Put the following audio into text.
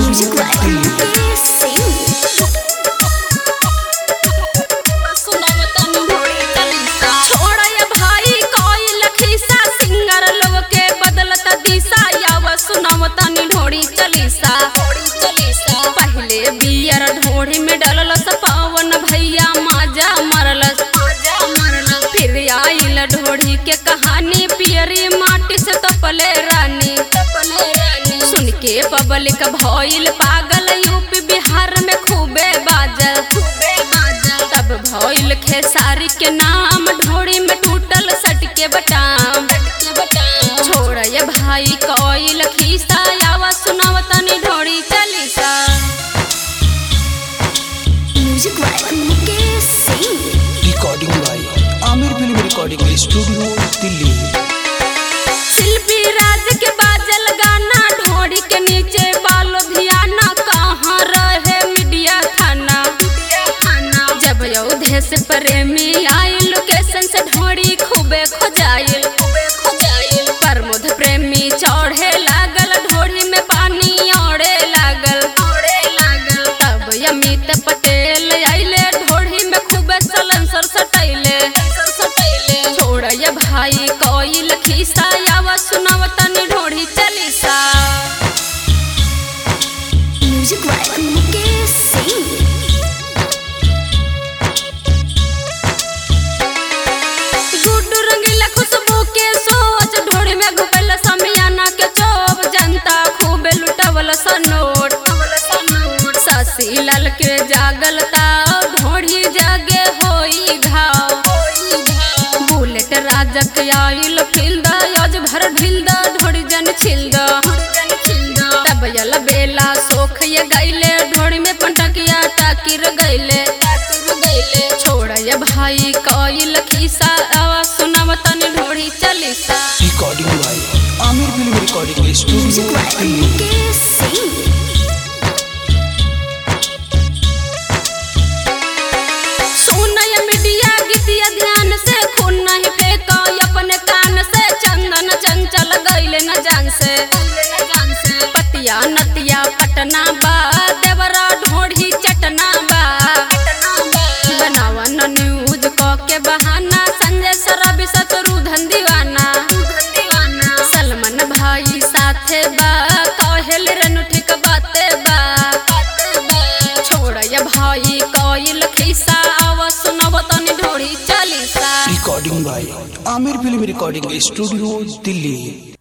Studio Delhi. सुनावतानी ढोड़ी चलीसा पहले beer ढोड़ी में डललस पावन भैया माजा मरलस फिर आइल ढोड़ी के कहानी पियरी माटी से तपले रानी सुन के पब्लिक भइल पागल यूपी बिहार में खूबे बाजल तब भइल खेसारी के नाम ढोड़ी में टूटल सट के बटाम छोड़ ये भाई कोइल खीसा आवा सुनावतानी ढोड़ी चलीसा। Music by Mukesh Singh. Recording by Aamir film recording studio Delhi. Shilpi Raj के बाजल गाना ढोड़ी के नीचे बालो धियाना कहाँ रहे मीडिया थाना जब अयोध्या से प्रेमी आई लोकेशन से ढोड़ी खूबे खोजाइल प्रमोद प्रेमी चढ़े लागल ढोड़ी में पानी ओढ़े लागल तब अमित पटेल आइले ढोड़ी में खूबे सलंसर सटैले छोड़ ये भाई कोइल खीसा आवा सुनावतानी ढोड़ी चलीसा। Music by Mukesh Singh. गुड्डू रंगीला खुशबू के सोच ढोड़ी में घुपेल समियाना के चौब जनता खूबे लुटवल सनोट शशि लाल के जागलता ढोड़ी जागे होई घाव बुलेट राजक आइल फिल्द आज भर ढिल्द ढोड़ी जन छिल्द तब यल बेला सोख ये गैले ढोड़ी में पंटकिया टाकिर गैले छोड़ ये भाई कोइल खीसा आवा सुनावतानी ढोड़ी चलीसा। Recording by Aamir film recording studio Delhi. Mukesh Singh. सुन ये मीडिया गीतिया ध्यान से खून नहीं फेंको अपने कान से चंदन चंचल गैले न जान से पतिया नतिया पटना बा देवरा ढोड़ी चटना बा बनावन न्यूज के बहाना संजय सराबी शत्रुधन दीवाना सलमान भाई साथे बा कहेल रेणु ठीक बाते बा छोड़ ये भाई कोइल खीसा आवा सुनावतानी ढोड़ी चलीसा। Recording by Aamir film recording studio Delhi.